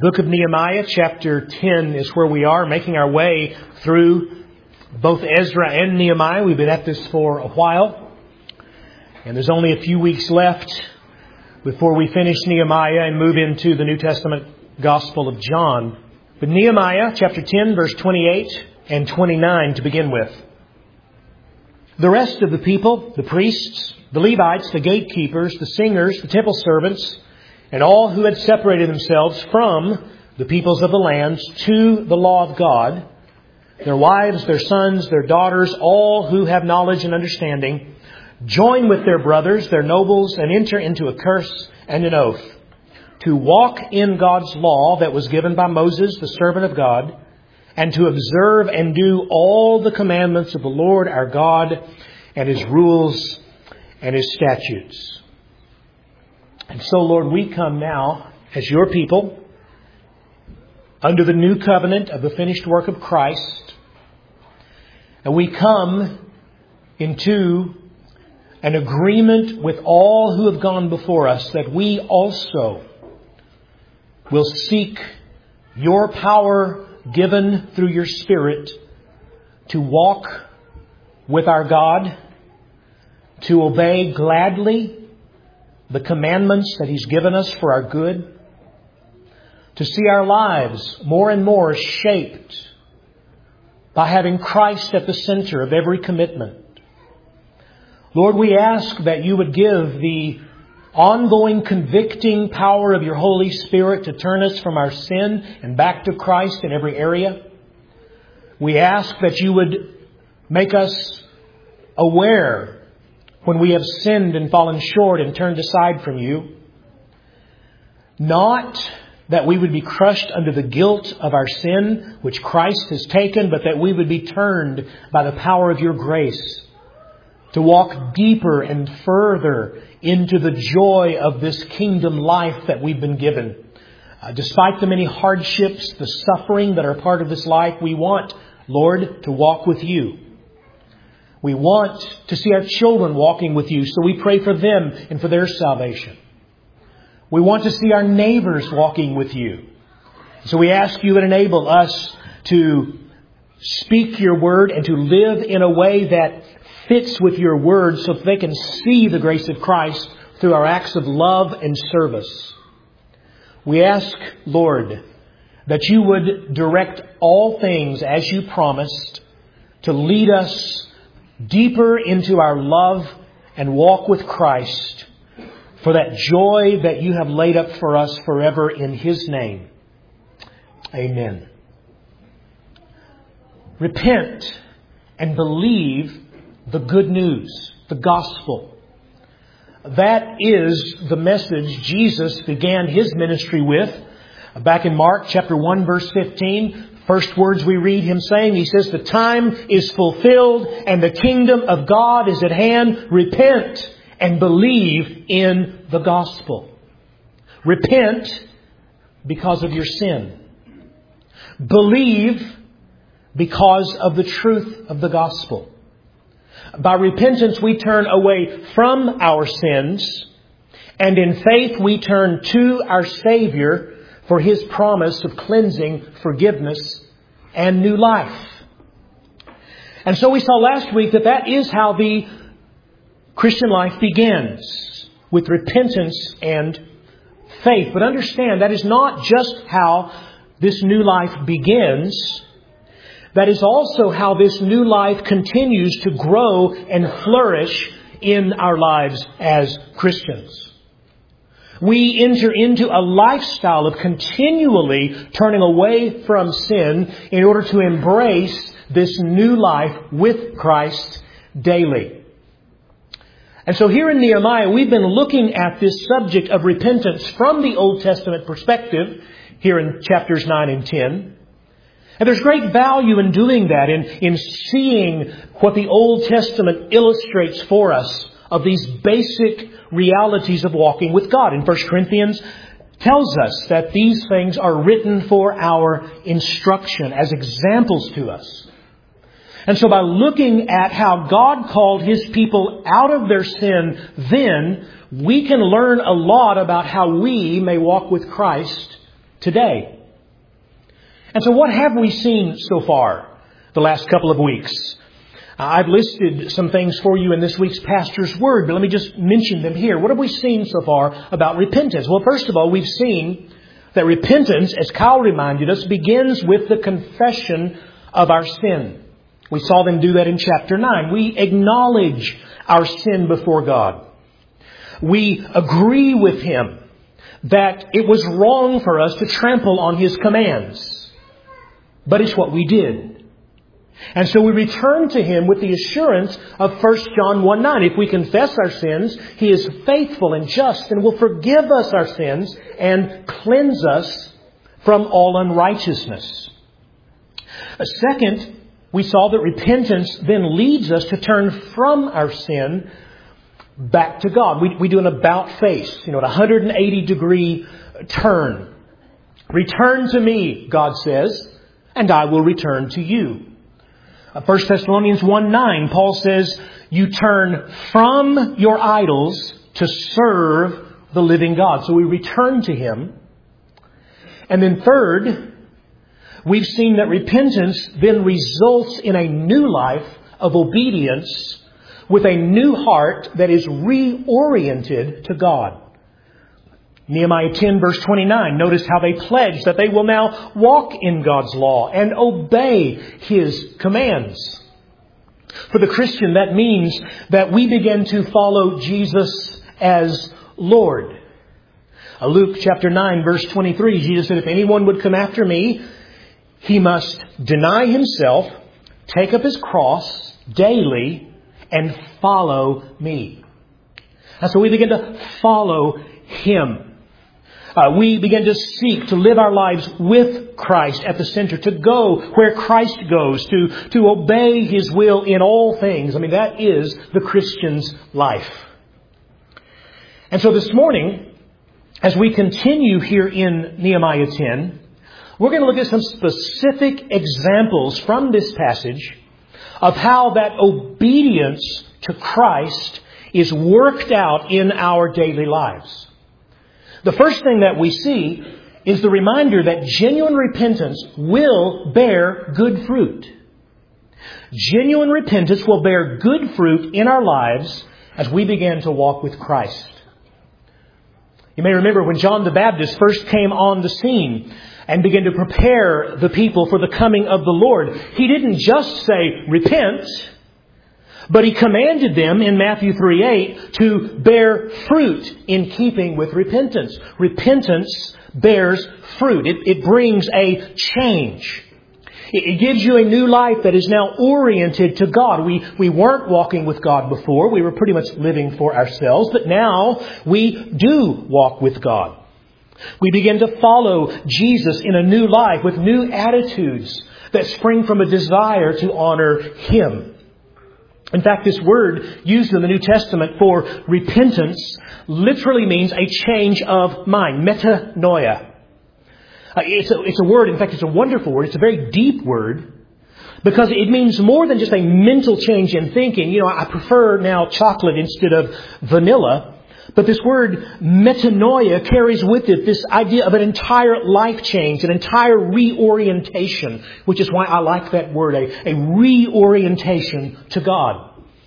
Book of Nehemiah, chapter 10 is where we are, making our way through both Ezra and Nehemiah. We've been at this for a while, and there's only a few weeks left before we finish Nehemiah and move into the New Testament Gospel of John. But Nehemiah, chapter 10, verse 28 and 29 to begin with. The rest of the people, the priests, the Levites, the gatekeepers, the singers, the temple servants, and all who had separated themselves from the peoples of the lands to the law of God, their wives, their sons, their daughters, all who have knowledge and understanding, join with their brothers, their nobles, and enter into a curse and an oath, to walk in God's law that was given by Moses, the servant of God, and to observe and do all the commandments of the Lord our God and His rules and His statutes. And so, Lord, we come now as your people under the new covenant of the finished work of Christ. And we come into an agreement with all who have gone before us that we also will seek your power given through your Spirit to walk with our God, to obey gladly the commandments that He's given us for our good, to see our lives more and more shaped by having Christ at the center of every commitment. Lord, we ask that you would give the ongoing convicting power of your Holy Spirit to turn us from our sin and back to Christ in every area. We ask that you would make us aware when we have sinned and fallen short and turned aside from you. Not that we would be crushed under the guilt of our sin, which Christ has taken, but that we would be turned by the power of your grace to walk deeper and further into the joy of this kingdom life that we've been given. Despite the many hardships, the suffering that are part of this life, we want, Lord, to walk with you. We want to see our children walking with you, so we pray for them and for their salvation. We want to see our neighbors walking with you. So we ask you to enable us to speak your word and to live in a way that fits with your word so that they can see the grace of Christ through our acts of love and service. We ask, Lord, that you would direct all things as you promised to lead us deeper into our love and walk with Christ for that joy that you have laid up for us forever in His name. Amen. Repent and believe the good news, the gospel. That is the message Jesus began His ministry with. Back in Mark chapter 1 verse 15, first words we read Him saying, He says, the time is fulfilled and the kingdom of God is at hand. Repent and believe in the gospel. Repent because of your sin. Believe because of the truth of the gospel. By repentance, we turn away from our sins, and in faith, we turn to our Savior for His promise of cleansing, forgiveness, and new life. And so we saw last week that is how the Christian life begins, with repentance and faith. But understand, that is not just how this new life begins. That is also how this new life continues to grow and flourish in our lives as Christians. We enter into a lifestyle of continually turning away from sin in order to embrace this new life with Christ daily. And so here in Nehemiah, we've been looking at this subject of repentance from the Old Testament perspective here in chapters 9 and 10. And there's great value in doing that, in seeing what the Old Testament illustrates for us of these basic realities of walking with God. In 1 Corinthians tells us that these things are written for our instruction as examples to us. And so by looking at how God called His people out of their sin then, we can learn a lot about how we may walk with Christ today. And so what have we seen so far the last couple of weeks? I've listed some things for you in this week's Pastor's Word, but let me just mention them here. What have we seen so far about repentance? Well, first of all, we've seen that repentance, as Kyle reminded us, begins with the confession of our sin. We saw them do that in chapter 9. We acknowledge our sin before God. We agree with Him that it was wrong for us to trample on His commands. But it's what we did. And so we return to Him with the assurance of 1 John 1:9. If we confess our sins, He is faithful and just and will forgive us our sins and cleanse us from all unrighteousness. Second, we saw that repentance then leads us to turn from our sin back to God. We do an about face, a 180-degree turn. Return to me, God says, and I will return to you. 1 Thessalonians 1:9, Paul says, you turn from your idols to serve the living God. So we return to Him. And then third, we've seen that repentance then results in a new life of obedience with a new heart that is reoriented to God. Nehemiah 10 verse 29, notice how they pledge that they will now walk in God's law and obey His commands. For the Christian, that means that we begin to follow Jesus as Lord. Luke chapter 9 verse 23, Jesus said, if anyone would come after me, he must deny himself, take up his cross daily, and follow me. And so we begin to follow Him. We begin to seek to live our lives with Christ at the center, to go where Christ goes, to obey His will in all things. That is the Christian's life. And so this morning, as we continue here in Nehemiah 10, we're going to look at some specific examples from this passage of how that obedience to Christ is worked out in our daily lives. The first thing that we see is the reminder that genuine repentance will bear good fruit. Genuine repentance will bear good fruit in our lives as we begin to walk with Christ. You may remember when John the Baptist first came on the scene and began to prepare the people for the coming of the Lord. He didn't just say, repent, but He commanded them in Matthew 3:8 to bear fruit in keeping with repentance. Repentance bears fruit. It brings a change. It gives you a new life that is now oriented to God. We weren't walking with God before. We were pretty much living for ourselves. But now we do walk with God. We begin to follow Jesus in a new life with new attitudes that spring from a desire to honor Him. In fact, this word used in the New Testament for repentance literally means a change of mind, metanoia. It's a word, in fact, it's a wonderful word. It's a very deep word because it means more than just a mental change in thinking. I prefer now chocolate instead of vanilla. But this word metanoia carries with it this idea of an entire life change, an entire reorientation, which is why I like that word, a reorientation to God.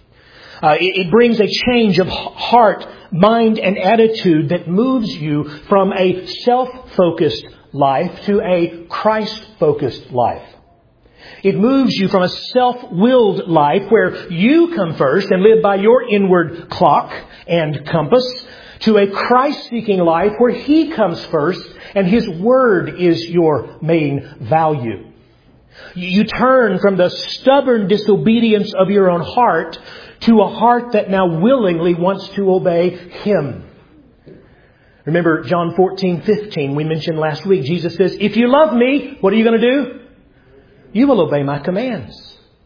It brings a change of heart, mind, and attitude that moves you from a self-focused life to a Christ-focused life. It moves you from a self-willed life where you come first and live by your inward clock and compass to a Christ-seeking life where He comes first and His Word is your main value. You turn from the stubborn disobedience of your own heart to a heart that now willingly wants to obey Him. Remember John 14:15 we mentioned last week. Jesus says, if you love me, what are you going to do? You will obey my commands.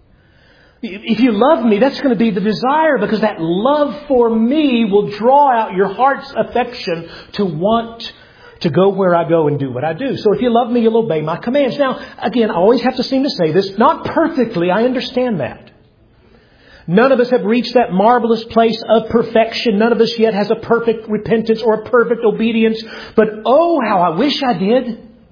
If you love me, that's going to be the desire because that love for me will draw out your heart's affection to want to go where I go and do what I do. So if you love me, you'll obey my commands. Now, again, I always have to seem to say this, not perfectly, I understand that. None of us have reached that marvelous place of perfection. None of us yet has a perfect repentance or a perfect obedience. But oh, how I wish I did.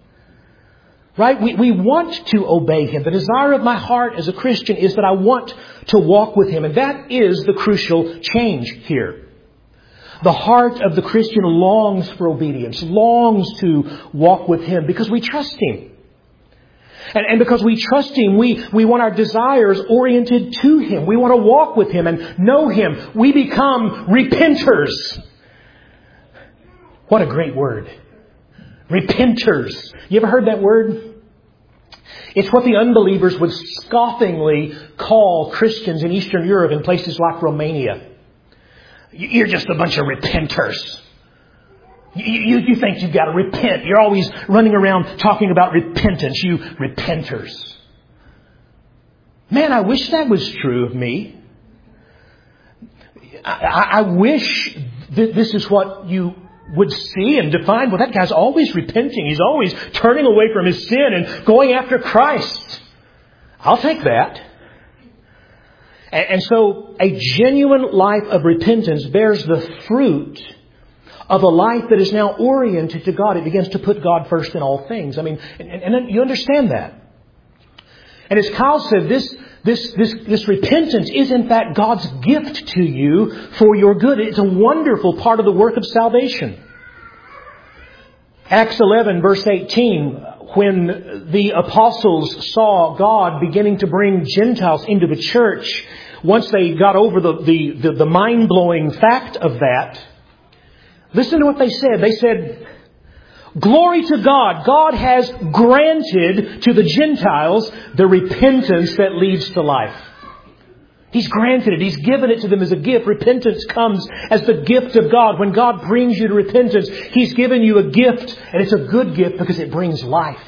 Right? We want to obey Him. The desire of my heart as a Christian is that I want to walk with Him. And that is the crucial change here. The heart of the Christian longs for obedience, longs to walk with Him because we trust Him. And because we trust Him, we want our desires oriented to Him. We want to walk with Him and know Him. We become repenters. What a great word. Repenters. You ever heard that word? It's what the unbelievers would scoffingly call Christians in Eastern Europe and places like Romania. You're just a bunch of repenters. You think you've got to repent. You're always running around talking about repentance. You repenters. Man, I wish that was true of me. I wish that this is what you would see and define. Well, that guy's always repenting. He's always turning away from his sin and going after Christ. I'll take that. And so a genuine life of repentance bears the fruit of a life that is now oriented to God. It begins to put God first in all things. I mean, and you understand that. And as Kyle said, this repentance is in fact God's gift to you for your good. It's a wonderful part of the work of salvation. Acts 11 verse 18, when the apostles saw God beginning to bring Gentiles into the church, once they got over the mind-blowing fact of that, listen to what they said. They said, "Glory to God. God has granted to the Gentiles the repentance that leads to life." He's granted it. He's given it to them as a gift. Repentance comes as the gift of God. When God brings you to repentance, He's given you a gift, and it's a good gift because it brings life.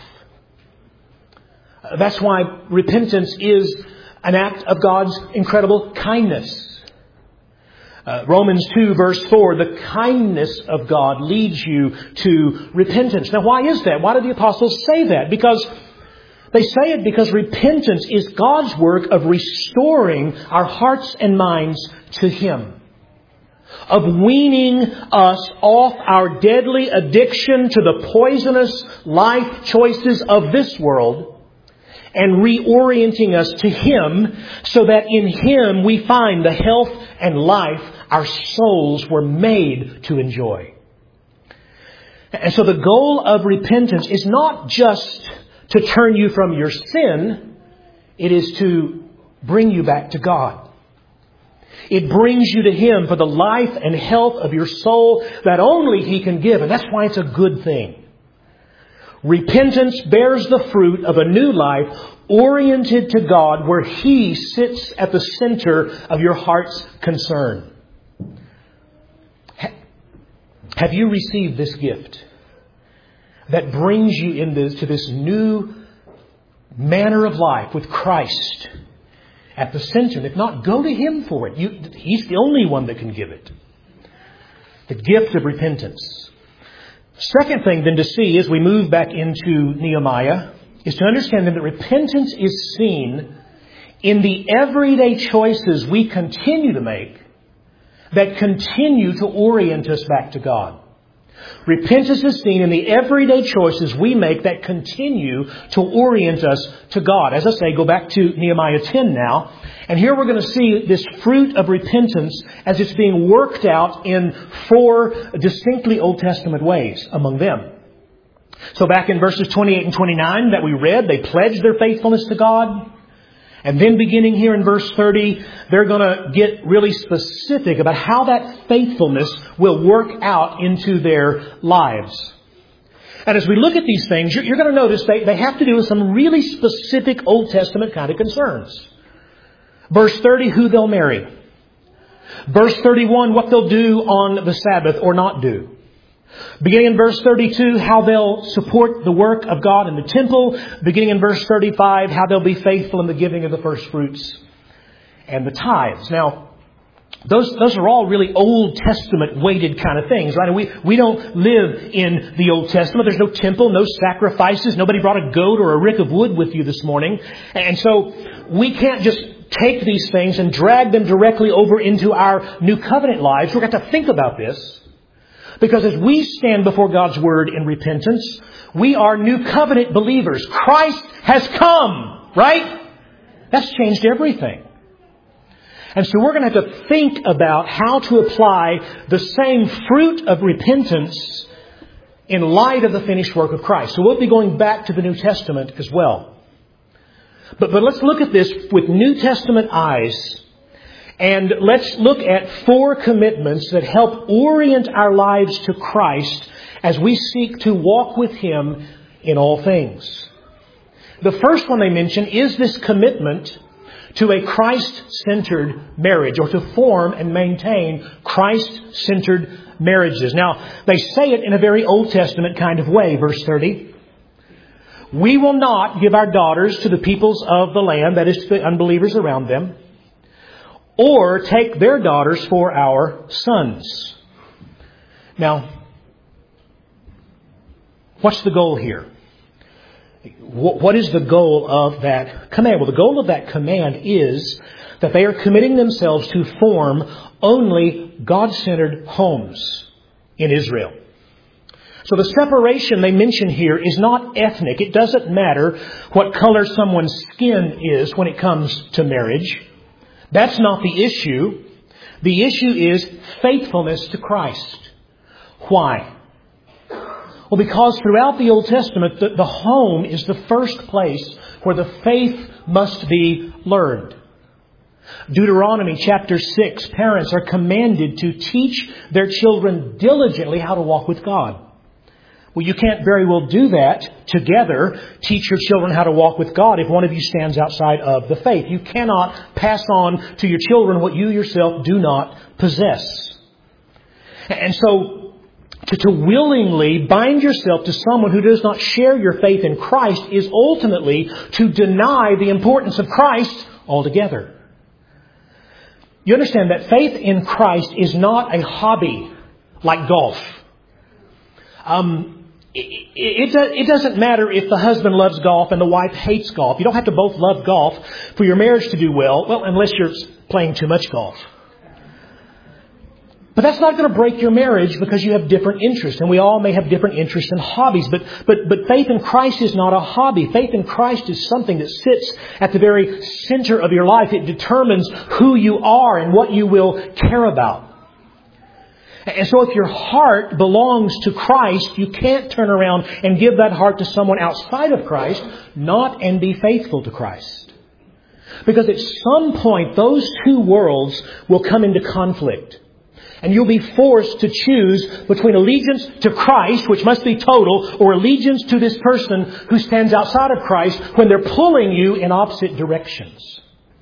That's why repentance is an act of God's incredible kindness. Romans 2 verse 4, the kindness of God leads you to repentance. Now why is that? Why do the apostles say that? Because they say it because repentance is God's work of restoring our hearts and minds to Him. Of weaning us off our deadly addiction to the poisonous life choices of this world and reorienting us to Him so that in Him we find the health and life our souls were made to enjoy. And so the goal of repentance is not just to turn you from your sin, it is to bring you back to God. It brings you to Him for the life and health of your soul that only He can give. And that's why it's a good thing. Repentance bears the fruit of a new life oriented to God where He sits at the center of your heart's concern. Have you received this gift that brings you into this new manner of life with Christ at the center? If not, go to Him for it. He's the only one that can give it. The gift of repentance. Second thing then to see as we move back into Nehemiah is to understand that repentance is seen in the everyday choices we continue to make that continue to orient us back to God. Repentance is seen in the everyday choices we make that continue to orient us to God. As I say, go back to Nehemiah 10 now. And here we're going to see this fruit of repentance as it's being worked out in 4 distinctly Old Testament ways among them. So back in verses 28 and 29 that we read, they pledged their faithfulness to God. And then beginning here in verse 30, they're going to get really specific about how that faithfulness will work out into their lives. And as we look at these things, you're going to notice they have to do with some really specific Old Testament kind of concerns. Verse 30, who they'll marry. Verse 31, what they'll do on the Sabbath or not do. Beginning in verse 32, how they'll support the work of God in the temple. Beginning in verse 35, how they'll be faithful in the giving of the first fruits and the tithes. Now, those are all really Old Testament weighted kind of things, right? And we don't live in the Old Testament. There's no temple, no sacrifices. Nobody brought a goat or a rick of wood with you this morning. And so we can't just take these things and drag them directly over into our New Covenant lives. We've got to think about this. Because as we stand before God's Word in repentance, we are new covenant believers. Christ has come, right? That's changed everything. And so we're going to have to think about how to apply the same fruit of repentance in light of the finished work of Christ. So we'll be going back to the New Testament as well. But let's look at this with New Testament eyes. And let's look at 4 commitments that help orient our lives to Christ as we seek to walk with Him in all things. The first one they mention is this commitment to a Christ-centered marriage, or to form and maintain Christ-centered marriages. Now, they say it in a very Old Testament kind of way, verse 30. We will not give our daughters to the peoples of the land, that is to the unbelievers around them, or take their daughters for our sons. Now, what's the goal here? What is the goal of that command? Well, the goal of that command is that they are committing themselves to form only God-centered homes in Israel. So the separation they mention here is not ethnic. It doesn't matter what color someone's skin is when it comes to marriage. That's not the issue. The issue is faithfulness to Christ. Why? Well, because throughout the Old Testament, the home is the first place where the faith must be learned. Deuteronomy chapter 6, parents are commanded to teach their children diligently how to walk with God. Well, you can't very well do that together, teach your children how to walk with God, if one of you stands outside of the faith. You cannot pass on to your children what you yourself do not possess. And so, to willingly bind yourself to someone who does not share your faith in Christ is ultimately to deny the importance of Christ altogether. You understand that faith in Christ is not a hobby like golf. It doesn't matter if the husband loves golf and the wife hates golf. You don't have to both love golf for your marriage to do well. Well, unless you're playing too much golf. But that's not going to break your marriage because you have different interests. And we all may have different interests and hobbies. But faith in Christ is not a hobby. Faith in Christ is something that sits at the very center of your life. It determines who you are and what you will care about. And so if your heart belongs to Christ, you can't turn around and give that heart to someone outside of Christ, not and be faithful to Christ. Because at some point, those two worlds will come into conflict. And you'll be forced to choose between allegiance to Christ, which must be total, or allegiance to this person who stands outside of Christ when they're pulling you in opposite directions.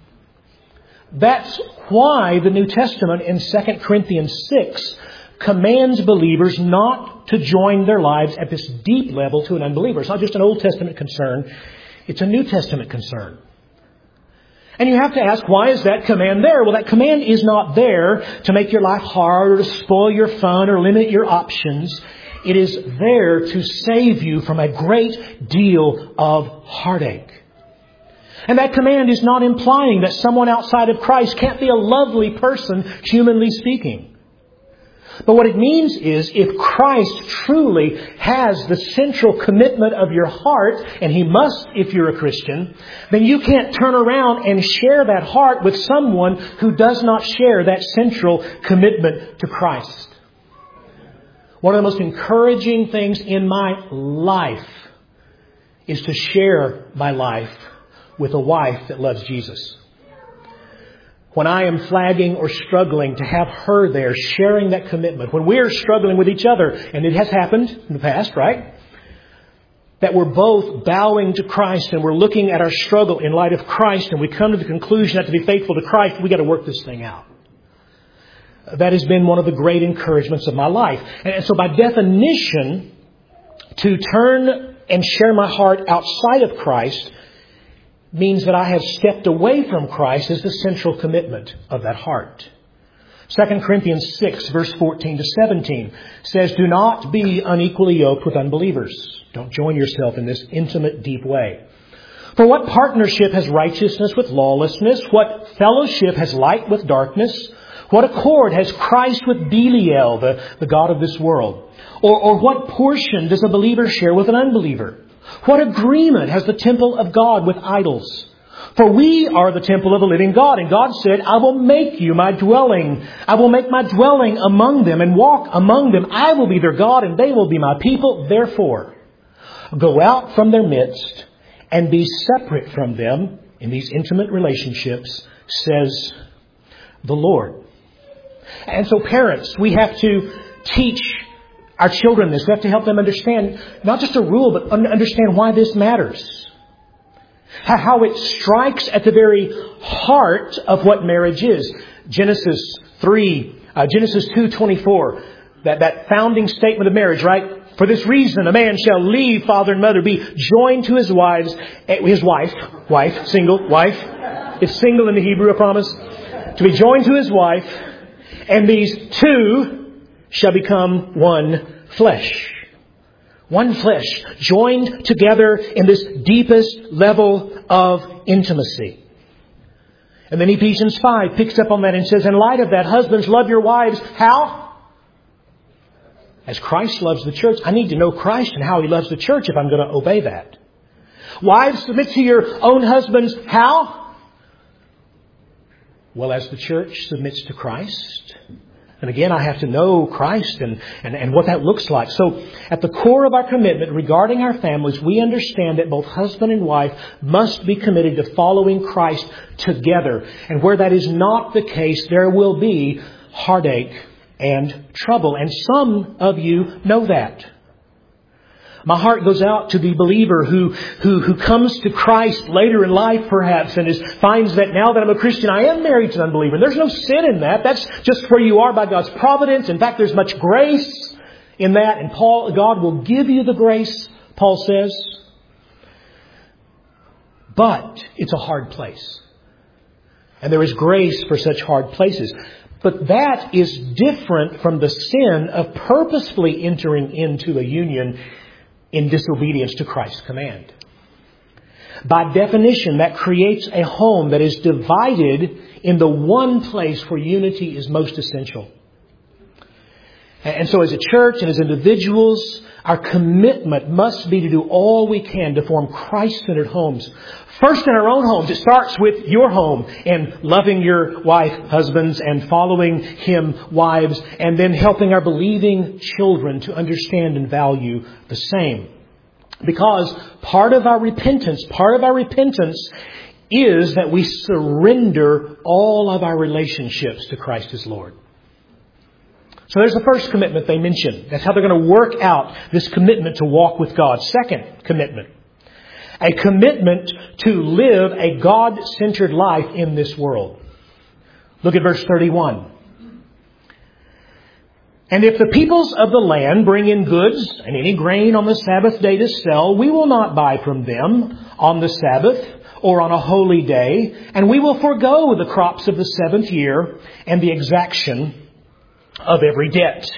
That's why the New Testament in 2 Corinthians 6 commands believers not to join their lives at this deep level to an unbeliever. It's not just an Old Testament concern. It's a New Testament concern. And you have to ask, why is that command there? Well, that command is not there to make your life hard or to spoil your fun or limit your options. It is there to save you from a great deal of heartache. And that command is not implying that someone outside of Christ can't be a lovely person, humanly speaking. But what it means is, if Christ truly has the central commitment of your heart, and He must if you're a Christian, then you can't turn around and share that heart with someone who does not share that central commitment to Christ. One of the most encouraging things in my life is to share my life with a wife that loves Jesus. When I am flagging or struggling, to have her there sharing that commitment. When we're struggling with each other, and it has happened in the past, right? That we're both bowing to Christ and we're looking at our struggle in light of Christ, and we come to the conclusion that to be faithful to Christ, we got to work this thing out. That has been one of the great encouragements of my life. And so by definition, to turn and share my heart outside of Christ means that I have stepped away from Christ as the central commitment of that heart. 2 Corinthians 6, verse 14 to 17 says, "Do not be unequally yoked with unbelievers." Don't join yourself in this intimate, deep way. "For what partnership has righteousness with lawlessness? What fellowship has light with darkness? What accord has Christ with Belial, the god of this world? Or what portion does a believer share with an unbeliever? What agreement has the temple of God with idols? For we are the temple of the living God. And God said, I will make you my dwelling. I will make my dwelling among them and walk among them. I will be their God and they will be my people. Therefore, go out from their midst and be separate from them in these intimate relationships, says the Lord. And so parents, we have to teach our children this. We have to help them understand not just a rule, but understand why this matters. How it strikes at the very heart of what marriage is. Genesis 2:24, that founding statement of marriage, right? For this reason, a man shall leave father and mother, be joined to his wife, single wife. It's single in the Hebrew, I promise. To be joined to his wife, and these two shall become one flesh. One flesh, joined together in this deepest level of intimacy. And then Ephesians 5 picks up on that and says, in light of that, husbands, love your wives. How? As Christ loves the church. I need to know Christ and how He loves the church if I'm going to obey that. Wives, submit to your own husbands. How? Well, as the church submits to Christ. And again, I have to know Christ and what that looks like. So at the core of our commitment regarding our families, we understand that both husband and wife must be committed to following Christ together. And where that is not the case, there will be heartache and trouble. And some of you know that. My heart goes out to the believer who comes to Christ later in life perhaps and finds that now that I'm a Christian, I am married to an unbeliever. And there's no sin in that. That's just where you are by God's providence. In fact, there's much grace in that. And God will give you the grace, Paul says. But it's a hard place. And there is grace for such hard places. But that is different from the sin of purposefully entering into a union in disobedience to Christ's command. By definition, that creates a home that is divided in the one place where unity is most essential. And so as a church and as individuals, our commitment must be to do all we can to form Christ-centered homes. First in our own homes, it starts with your home and loving your wife, husbands, and following Him, wives, and then helping our believing children to understand and value the same. Because part of our repentance is that we surrender all of our relationships to Christ as Lord. So there's the first commitment they mention. That's how they're going to work out this commitment to walk with God. Second commitment. A commitment to live a God-centered life in this world. Look at verse 31. And if the peoples of the land bring in goods and any grain on the Sabbath day to sell, we will not buy from them on the Sabbath or on a holy day, and we will forego the crops of the seventh year and the exaction of every debt.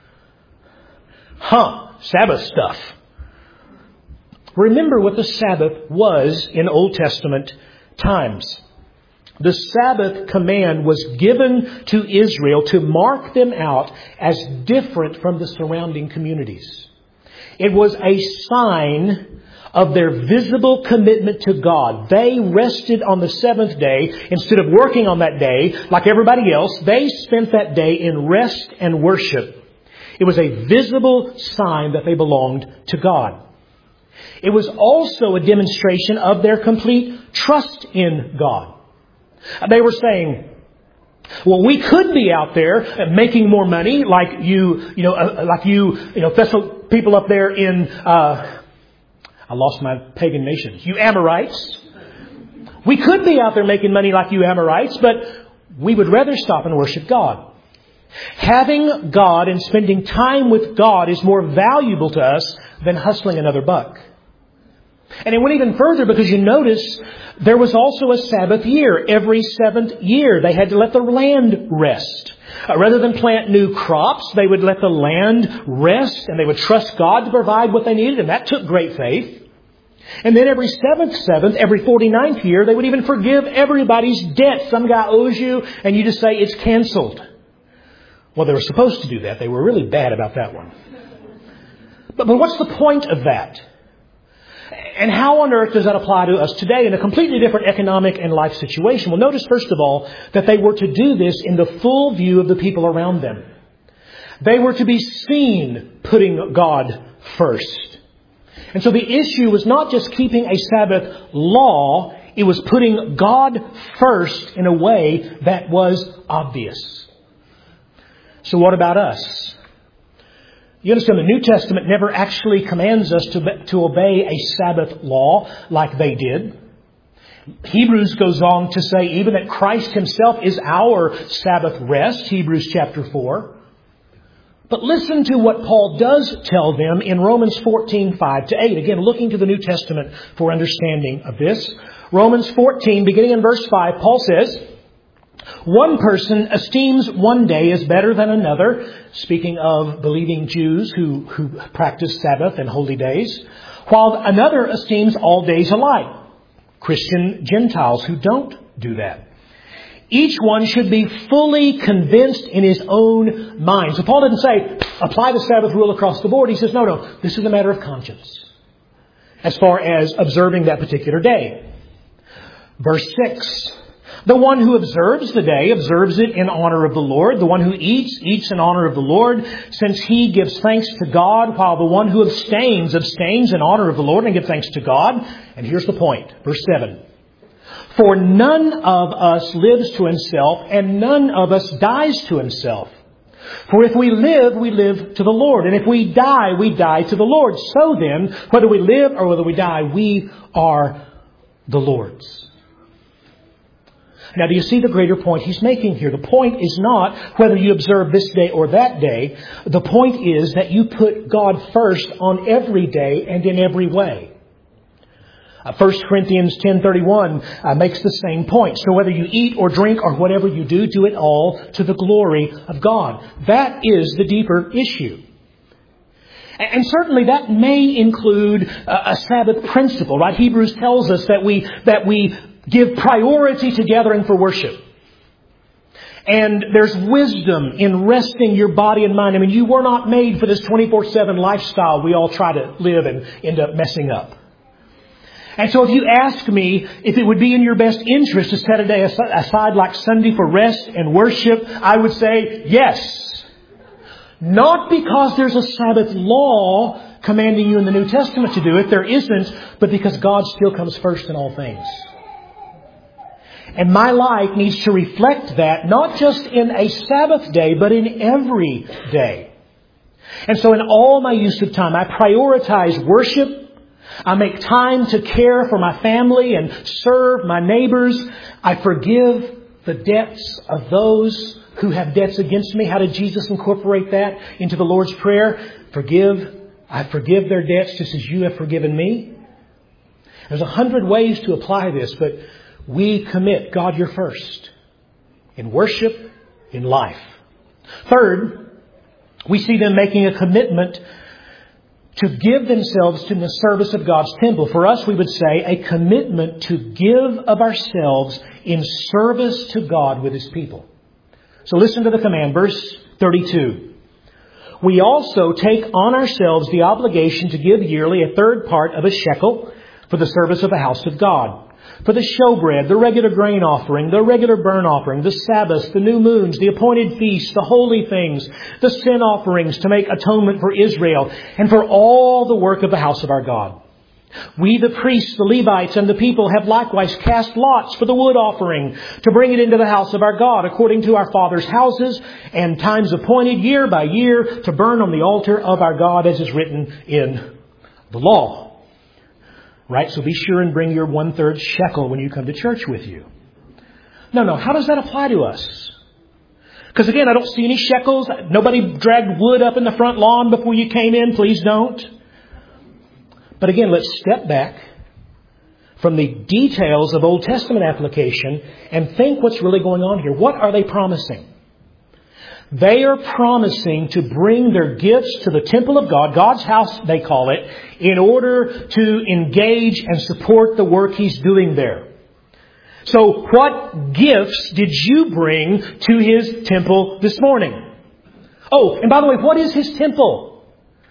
Sabbath stuff. Remember what the Sabbath was in Old Testament times. The Sabbath command was given to Israel to mark them out as different from the surrounding communities. It was a sign of their visible commitment to God. They rested on the seventh day. Instead of working on that day like everybody else, they spent that day in rest and worship. It was a visible sign that they belonged to God. It was also a demonstration of their complete trust in God. They were saying, well, we could be out there making more money like you Thessal people up there in, I lost my pagan nations. You Amorites. We could be out there making money like you Amorites, but we would rather stop and worship God. Having God and spending time with God is more valuable to us than hustling another buck. And it went even further because you notice there was also a Sabbath year. Every seventh year they had to let the land rest. Rather than plant new crops, they would let the land rest and they would trust God to provide what they needed. And that took great faith. And then every 7th, every 49th year, they would even forgive everybody's debt. Some guy owes you, and you just say it's canceled. Well, they were supposed to do that. They were really bad about that one. But what's the point of that? And how on earth does that apply to us today in a completely different economic and life situation? Well, notice, first of all, that they were to do this in the full view of the people around them. They were to be seen putting God first. And so the issue was not just keeping a Sabbath law, it was putting God first in a way that was obvious. So what about us? You understand the New Testament never actually commands us to obey a Sabbath law like they did. Hebrews goes on to say even that Christ Himself is our Sabbath rest, Hebrews chapter 4. But listen to what Paul does tell them in Romans 14:5-8. Again, looking to the New Testament for understanding of this. Romans 14, beginning in verse 5, Paul says, "One person esteems one day as better than another," speaking of believing Jews who practice Sabbath and holy days, "while another esteems all days alike," Christian Gentiles who don't do that. "Each one should be fully convinced in his own mind." So Paul didn't say, apply the Sabbath rule across the board. He says, no, this is a matter of conscience as far as observing that particular day. Verse 6, "The one who observes the day observes it in honor of the Lord. The one who eats in honor of the Lord, since he gives thanks to God, while the one who abstains in honor of the Lord and gives thanks to God." And here's the point, verse 7. "For none of us lives to himself, and none of us dies to himself. For if we live to the Lord. And if we die to the Lord. So then, whether we live or whether we die, we are the Lord's." Now, do you see the greater point he's making here? The point is not whether you observe this day or that day. The point is that you put God first on every day and in every way. 1 Corinthians 10:31 makes the same point. "So whether you eat or drink or whatever you do it all to the glory of God." That is the deeper issue. And certainly that may include a Sabbath principle, right? Hebrews tells us that we give priority to gathering for worship. And there's wisdom in resting your body and mind. I mean, you were not made for this 24/7 lifestyle we all try to live and end up messing up. And so if you ask me if it would be in your best interest to set a day aside like Sunday for rest and worship, I would say yes. Not because there's a Sabbath law commanding you in the New Testament to do it. There isn't. But because God still comes first in all things. And my life needs to reflect that, not just in a Sabbath day, but in every day. And so in all my use of time, I prioritize worship. I make time to care for my family and serve my neighbors. I forgive the debts of those who have debts against me. How did Jesus incorporate that into the Lord's Prayer? I forgive their debts just as you have forgiven me. There's 100 ways to apply this, but we commit God, you're first in worship, in life. Third, we see them making a commitment to give themselves to the service of God's temple. For us, we would say a commitment to give of ourselves in service to God with His people. So listen to the command, verse 32. "We also take on ourselves the obligation to give yearly a third part of a shekel for the service of the house of God. For the showbread, the regular grain offering, the regular burnt offering, the Sabbaths, the new moons, the appointed feasts, the holy things, the sin offerings to make atonement for Israel, and for all the work of the house of our God. We, the priests, the Levites, and the people have likewise cast lots for the wood offering to bring it into the house of our God, according to our fathers' houses, and times appointed year by year to burn on the altar of our God, as is written in the law." Right? So be sure and bring your 1/3 shekel when you come to church with you. No. How does that apply to us? Because again, I don't see any shekels. Nobody dragged wood up in the front lawn before you came in. Please don't. But again, let's step back from the details of Old Testament application and think what's really going on here. What are they promising? They are promising to bring their gifts to the temple of God, God's house they call it, in order to engage and support the work He's doing there. So what gifts did you bring to His temple this morning? Oh, and by the way, what is His temple?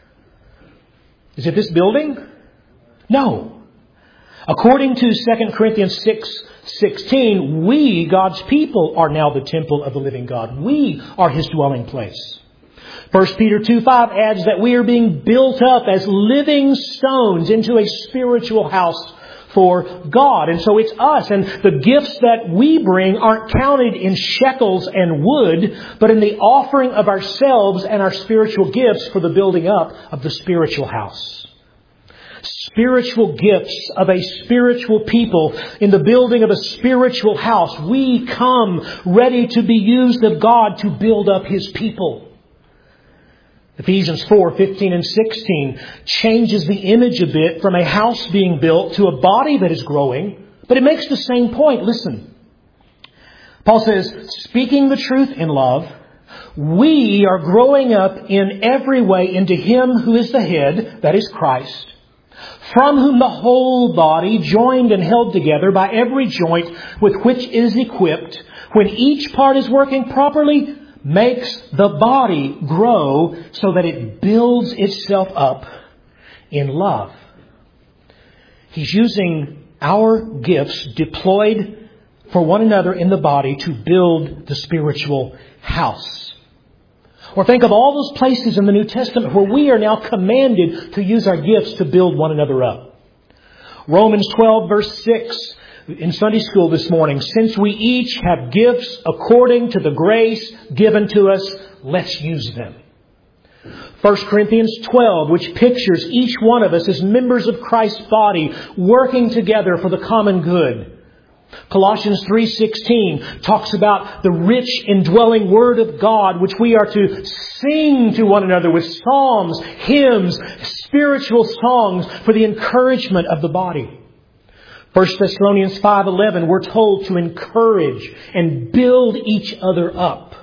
Is it this building? No. According to 2 Corinthians 6:16, we, God's people, are now the temple of the living God. We are His dwelling place. 1 Peter 2:5 adds that we are being built up as living stones into a spiritual house for God. And so it's us. And the gifts that we bring aren't counted in shekels and wood, but in the offering of ourselves and our spiritual gifts for the building up of the spiritual house. Spiritual gifts of a spiritual people in the building of a spiritual house. We come ready to be used of God to build up His people. Ephesians 4:15 and 16 changes the image a bit from a house being built to a body that is growing, but it makes the same point. Listen. Paul says, speaking the truth in love, we are growing up in every way into Him who is the head, that is Christ, from whom the whole body, joined and held together by every joint with which it is equipped, when each part is working properly, makes the body grow so that it builds itself up in love. He's using our gifts deployed for one another in the body to build the spiritual house. Or think of all those places in the New Testament where we are now commanded to use our gifts to build one another up. Romans 12 verse 6 in Sunday school this morning. Since we each have gifts according to the grace given to us, let's use them. 1 Corinthians 12, which pictures each one of us as members of Christ's body working together for the common good. Colossians 3:16 talks about the rich indwelling Word of God, which we are to sing to one another with psalms, hymns, spiritual songs for the encouragement of the body. 1 Thessalonians 5:11, we're told to encourage and build each other up.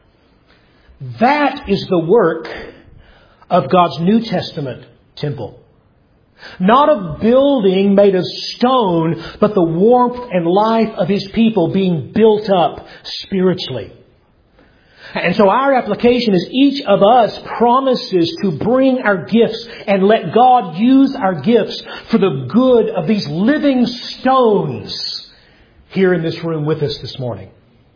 That is the work of God's New Testament temple. Not a building made of stone, but the warmth and life of His people being built up spiritually. And so our application is each of us promises to bring our gifts and let God use our gifts for the good of these living stones here in this room with us this morning.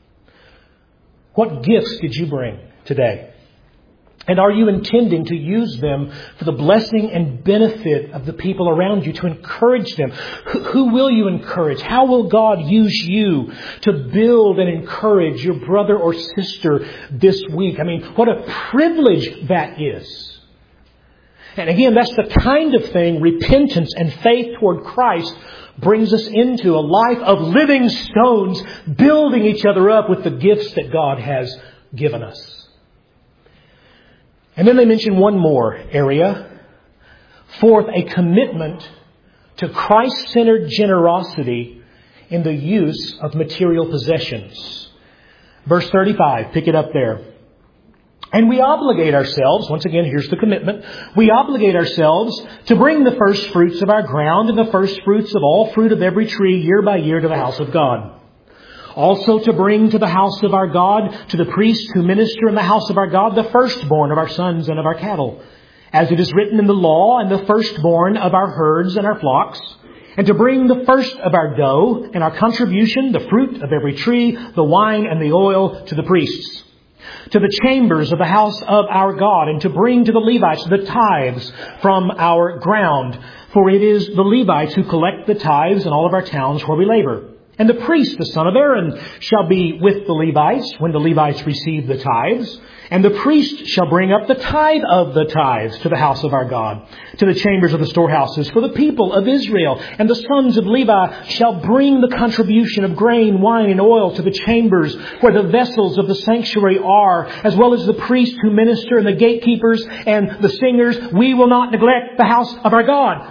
What gifts did you bring today? And are you intending to use them for the blessing and benefit of the people around you, to encourage them? Who will you encourage? How will God use you to build and encourage your brother or sister this week? I mean, what a privilege that is. And again, that's the kind of thing repentance and faith toward Christ brings us into, a life of living stones, building each other up with the gifts that God has given us. And then they mention one more area. Fourth, a commitment to Christ-centered generosity in the use of material possessions. Verse 35, pick it up there. And we obligate ourselves, once again, here's the commitment. We obligate ourselves to bring the first fruits of our ground and the first fruits of all fruit of every tree year by year to the house of God. Also to bring to the house of our God, to the priests who minister in the house of our God, the firstborn of our sons and of our cattle, as it is written in the law, and the firstborn of our herds and our flocks, and to bring the first of our dough and our contribution, the fruit of every tree, the wine and the oil, to the priests. To the chambers of the house of our God, and to bring to the Levites the tithes from our ground. For it is the Levites who collect the tithes in all of our towns where we labor. And the priest, the son of Aaron, shall be with the Levites when the Levites receive the tithes. And the priest shall bring up the tithe of the tithes to the house of our God, to the chambers of the storehouses for the people of Israel. And the sons of Levi shall bring the contribution of grain, wine, and oil to the chambers where the vessels of the sanctuary are, as well as the priests who minister and the gatekeepers and the singers. We will not neglect the house of our God.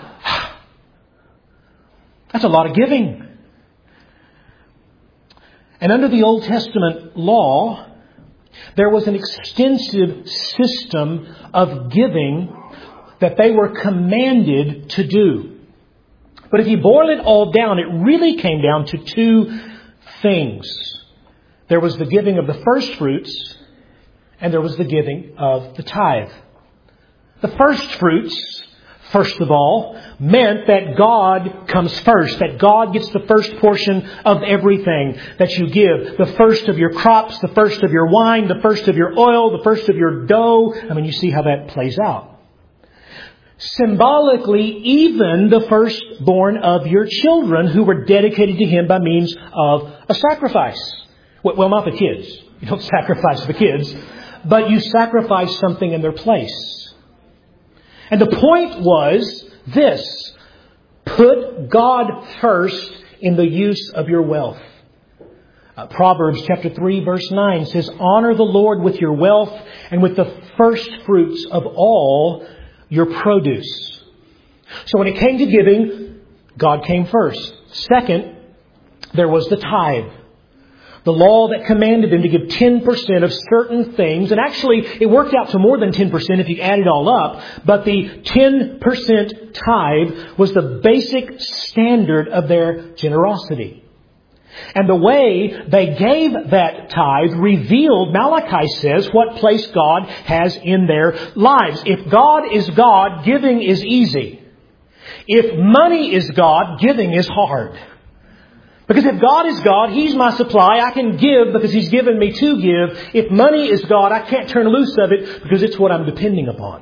That's a lot of giving. And under the Old Testament law, There was an extensive system of giving that they were commanded to do. But if you boil it all down, it really came down to two things. There was the giving of the first fruits, and there was the giving of the tithe. The first fruits, first of all, meant that God comes first, that God gets the first portion of everything that you give. The first of your crops, the first of your wine, the first of your oil, the first of your dough. I mean, you see how that plays out. Symbolically, even the firstborn of your children who were dedicated to Him by means of a sacrifice. Well, not the kids. You don't sacrifice the kids, but you sacrifice something in their place. And the point was this: put God first in the use of your wealth. Proverbs chapter 3 verse 9 says, "Honor the Lord with your wealth and with the first fruits of all your produce." So when it came to giving, God came first. Second, there was the tithe. The law that commanded them to give 10% of certain things. And actually, it worked out to more than 10% if you add it all up. But the 10% tithe was the basic standard of their generosity. And the way they gave that tithe revealed, Malachi says, what place God has in their lives. If God is God, giving is easy. If money is God, giving is hard. Because if God is God, He's my supply. I can give because He's given me to give. If money is God, I can't turn loose of it because it's what I'm depending upon.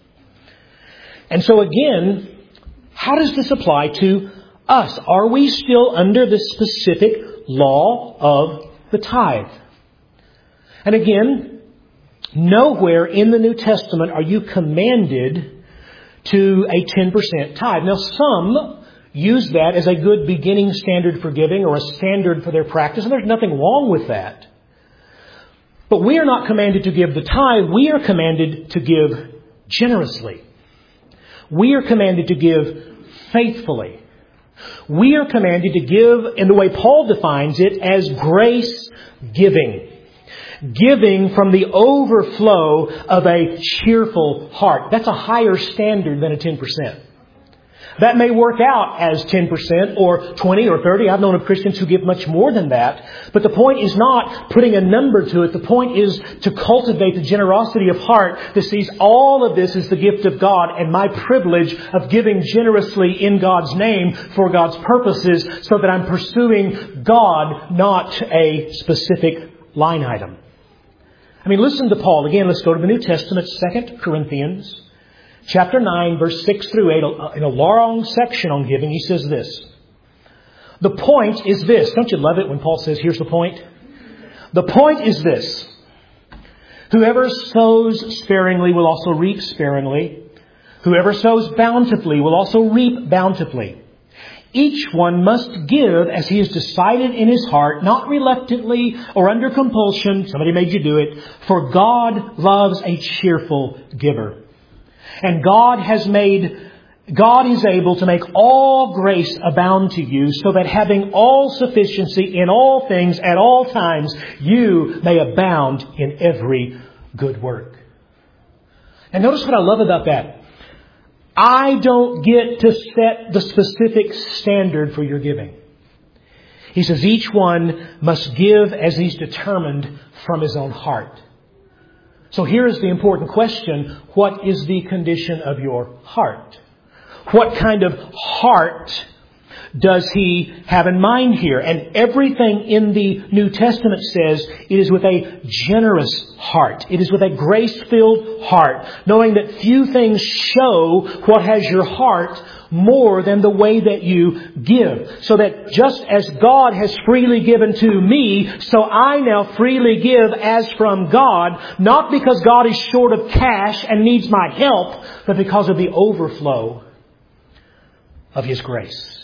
And so again, how does this apply to us? Are we still under the specific law of the tithe? And again, nowhere in the New Testament are you commanded to a 10% tithe. Now, some use that as a good beginning standard for giving or a standard for their practice, and there's nothing wrong with that. But we are not commanded to give the tithe. We are commanded to give generously. We are commanded to give faithfully. We are commanded to give in the way Paul defines it as grace giving. Giving from the overflow of a cheerful heart. That's a higher standard than a 10%. That may work out as 10% or 20 or 30. I've known of Christians who give much more than that. But the point is not putting a number to it. The point is to cultivate the generosity of heart that sees all of this as the gift of God and my privilege of giving generously in God's name for God's purposes so that I'm pursuing God, not a specific line item. I mean, listen to Paul. Again, let's go to the New Testament, 2 Corinthians. Chapter 9, verse 6 through 8, in a long section on giving, he says this. The point is this. Don't you love it when Paul says, here's the point? The point is this. Whoever sows sparingly will also reap sparingly. Whoever sows bountifully will also reap bountifully. Each one must give as he has decided in his heart, not reluctantly or under compulsion. Somebody made you do it. For God loves a cheerful giver. And God is able to make all grace abound to you so that having all sufficiency in all things at all times, you may abound in every good work. And notice what I love about that. I don't get to set the specific standard for your giving. He says each one must give as he's determined from his own heart. So here is the important question. What is the condition of your heart? What kind of heart does he have in mind here? And everything in the New Testament says it is with a generous heart. It is with a grace-filled heart, knowing that few things show what has your heart more than the way that you give. So that just as God has freely given to me, so I now freely give as from God, not because God is short of cash and needs my help, but because of the overflow of His grace.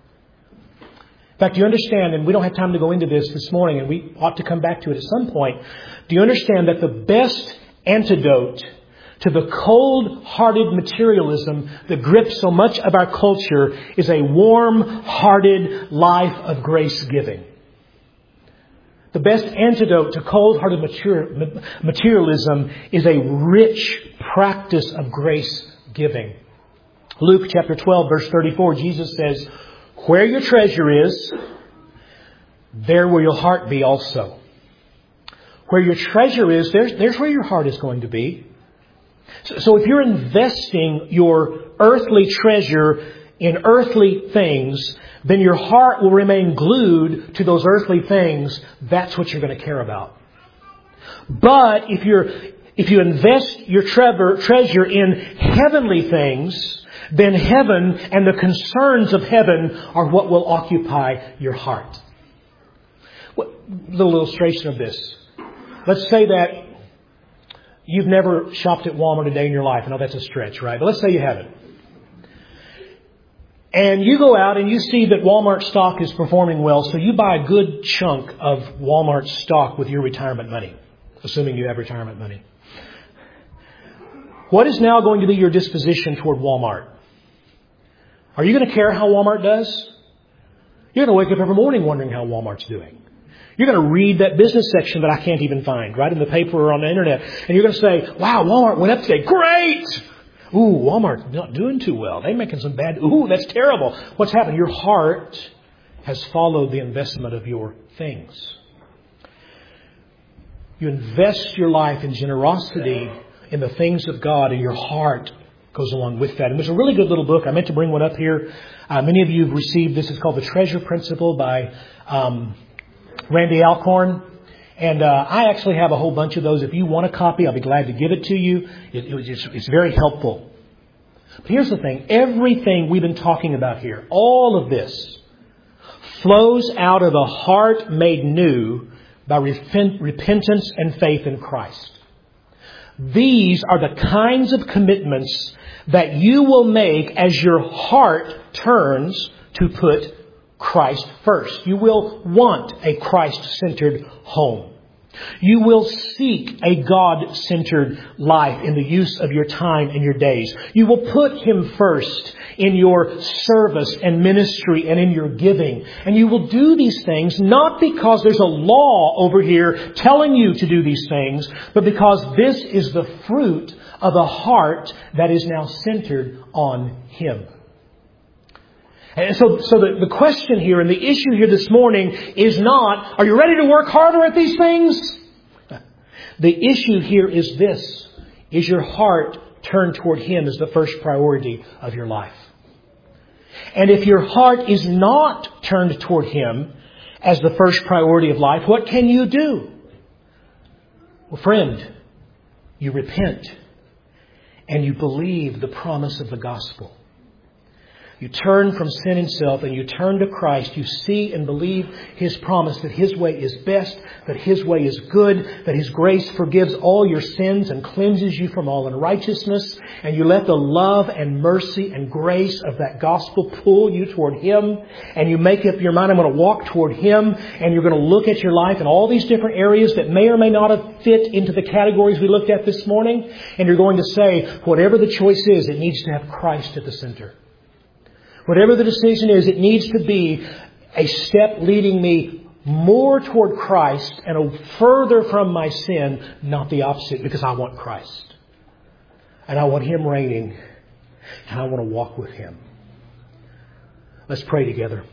In fact, do you understand, and we don't have time to go into this morning, and we ought to come back to it at some point. Do you understand that the best antidote to the cold-hearted materialism that grips so much of our culture is a warm-hearted life of grace giving? The best antidote to cold-hearted materialism is a rich practice of grace giving. Luke chapter 12, verse 34, Jesus says, "Where your treasure is, there will your heart be also." Where your treasure is, there's where your heart is going to be. So if you're investing your earthly treasure in earthly things, then your heart will remain glued to those earthly things. That's what you're going to care about. But if you invest your treasure in heavenly things, then heaven and the concerns of heaven are what will occupy your heart. A little illustration of this. Let's say that you've never shopped at Walmart a day in your life. I know that's a stretch, right? But let's say you haven't. And you go out and you see that Walmart stock is performing well, so you buy a good chunk of Walmart stock with your retirement money, assuming you have retirement money. What is now going to be your disposition toward Walmart? Are you going to care how Walmart does? You're going to wake up every morning wondering how Walmart's doing. You're going to read that business section that I can't even find, right in the paper or on the internet. And you're going to say, "Wow, Walmart went up today. Great! Ooh, Walmart's not doing too well. They're making some bad... Ooh, that's terrible." What's happened? Your heart has followed the investment of your things. You invest your life in generosity in the things of God, and your heart goes along with that. And there's a really good little book. I meant to bring one up here. Many of you have received this. It's called The Treasure Principle by Randy Alcorn. And I actually have a whole bunch of those. If you want a copy, I'll be glad to give it to you. It's very helpful. But here's the thing. Everything we've been talking about here, all of this, flows out of a heart made new by repentance and faith in Christ. These are the kinds of commitments that you will make as your heart turns to put Christ first. You will want a Christ-centered home. You will seek a God-centered life in the use of your time and your days. You will put Him first in your service and ministry and in your giving. And you will do these things not because there's a law over here telling you to do these things, but because this is the fruit of a heart that is now centered on Him. And so the question here and the issue here this morning is not, are you ready to work harder at these things? The issue here is this. Is your heart turned toward Him as the first priority of your life? And if your heart is not turned toward Him as the first priority of life, what can you do? Well, friend, you repent and you believe the promise of the gospel. You turn from sin and self and you turn to Christ. You see and believe His promise that His way is best, that His way is good, that His grace forgives all your sins and cleanses you from all unrighteousness. And you let the love and mercy and grace of that gospel pull you toward Him. And you make up your mind, I'm going to walk toward Him. And you're going to look at your life in all these different areas that may or may not have fit into the categories we looked at this morning. And you're going to say, whatever the choice is, it needs to have Christ at the center. Whatever the decision is, it needs to be a step leading me more toward Christ and further from my sin, not the opposite, because I want Christ. And I want Him reigning, and I want to walk with Him. Let's pray together.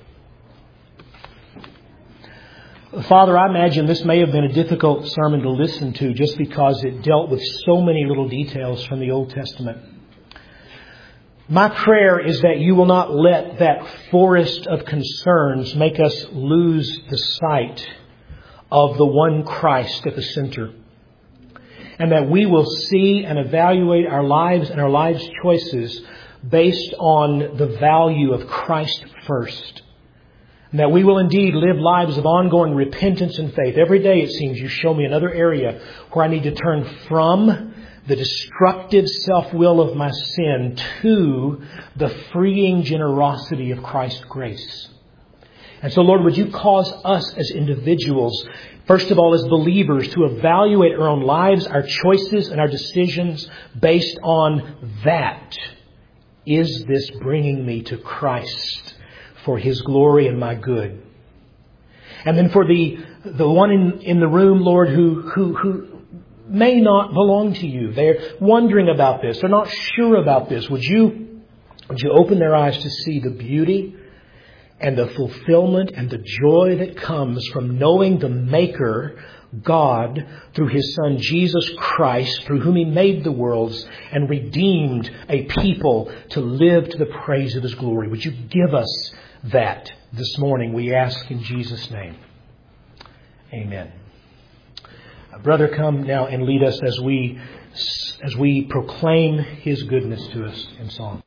Father, I imagine this may have been a difficult sermon to listen to just because it dealt with so many little details from the Old Testament. My prayer is that you will not let that forest of concerns make us lose the sight of the one Christ at the center. And that we will see and evaluate our lives and our lives' choices based on the value of Christ first. And that we will indeed live lives of ongoing repentance and faith. Every day, it seems, you show me another area where I need to turn from the destructive self-will of my sin to the freeing generosity of Christ's grace. And so, Lord, would you cause us as individuals, first of all as believers, to evaluate our own lives, our choices, and our decisions based on that. Is this bringing me to Christ for His glory and my good? And then for the one in the room, Lord, who may not belong to you. They're wondering about this. They're not sure about this. Would you open their eyes to see the beauty and the fulfillment and the joy that comes from knowing the Maker, God, through His Son Jesus Christ, through whom He made the worlds and redeemed a people to live to the praise of His glory. Would you give us that this morning, we ask in Jesus' name. Amen. Brother, come now and lead us as we proclaim His goodness to us in song.